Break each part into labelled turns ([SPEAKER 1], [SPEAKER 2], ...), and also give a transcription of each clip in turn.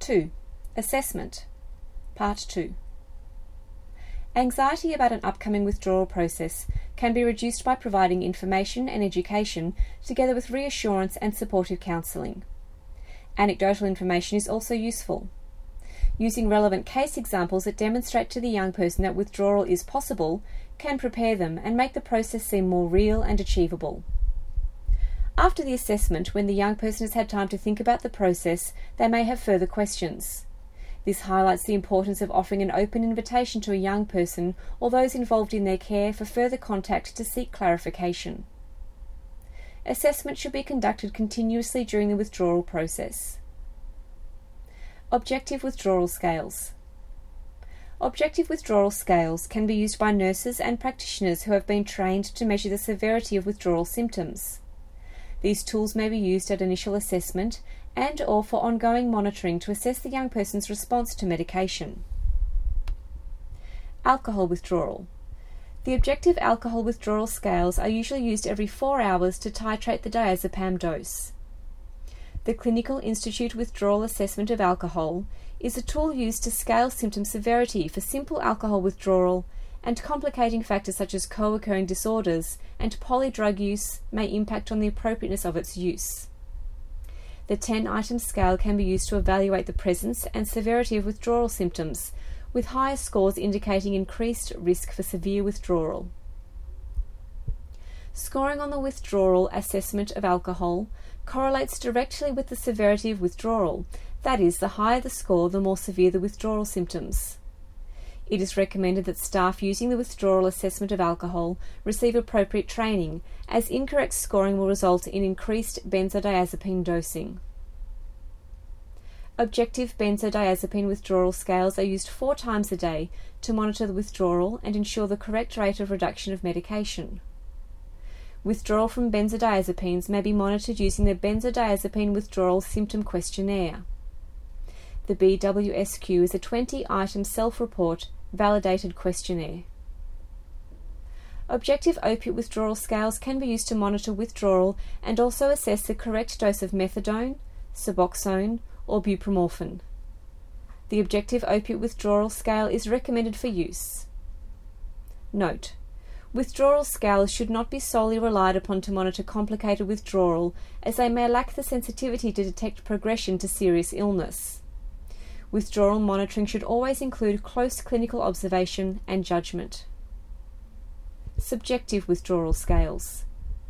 [SPEAKER 1] 2. Assessment. Part 2. Anxiety about an upcoming withdrawal process can be reduced by providing information and education together with reassurance and supportive counselling. Anecdotal information is also useful. Using relevant case examples that demonstrate to the young person that withdrawal is possible can prepare them and make the process seem more real and achievable. After the assessment, when the young person has had time to think about the process, they may have further questions. This highlights the importance of offering an open invitation to a young person or those involved in their care for further contact to seek clarification. Assessment should be conducted continuously during the withdrawal process. Objective withdrawal scales. Objective withdrawal scales can be used by nurses and practitioners who have been trained to measure the severity of withdrawal symptoms. These tools may be used at initial assessment and or for ongoing monitoring to assess the young person's response to medication. Alcohol withdrawal. The objective alcohol withdrawal scales are usually used every 4 hours to titrate the diazepam dose. The Clinical Institute Withdrawal Assessment of Alcohol is a tool used to scale symptom severity for simple alcohol withdrawal, and complicating factors such as co-occurring disorders and polydrug use may impact on the appropriateness of its use. The 10-item scale can be used to evaluate the presence and severity of withdrawal symptoms, with higher scores indicating increased risk for severe withdrawal. Scoring on the withdrawal assessment of alcohol correlates directly with the severity of withdrawal. That is, the higher the score, the more severe the withdrawal symptoms. It is recommended that staff using the withdrawal assessment of alcohol receive appropriate training, as incorrect scoring will result in increased benzodiazepine dosing. Objective benzodiazepine withdrawal scales are used 4 times a day to monitor the withdrawal and ensure the correct rate of reduction of medication. Withdrawal from benzodiazepines may be monitored using the Benzodiazepine Withdrawal Symptom Questionnaire. The BWSQ is a 20-item self-report validated questionnaire. Objective opiate withdrawal scales can be used to monitor withdrawal and also assess the correct dose of methadone, Suboxone, or buprenorphine. The objective opiate withdrawal scale is recommended for use. Note: withdrawal scales should not be solely relied upon to monitor complicated withdrawal, as they may lack the sensitivity to detect progression to serious illness. Withdrawal monitoring should always include close clinical observation and judgment. Subjective withdrawal scales.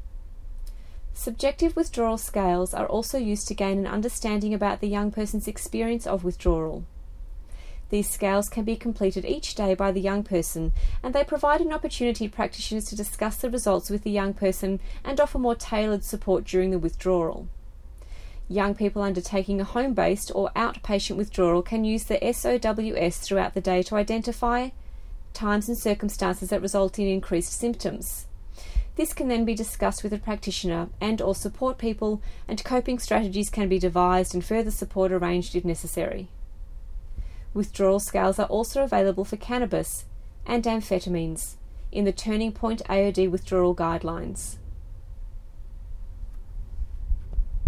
[SPEAKER 1] Subjective withdrawal scales are also used to gain an understanding about the young person's experience of withdrawal. These scales can be completed each day by the young person, and they provide an opportunity for practitioners to discuss the results with the young person and offer more tailored support during the withdrawal. Young people undertaking a home-based or outpatient withdrawal can use the SOWS throughout the day to identify times and circumstances that result in increased symptoms. This can then be discussed with a practitioner and or support people, and coping strategies can be devised and further support arranged if necessary. Withdrawal scales are also available for cannabis and amphetamines in the Turning Point AOD withdrawal guidelines.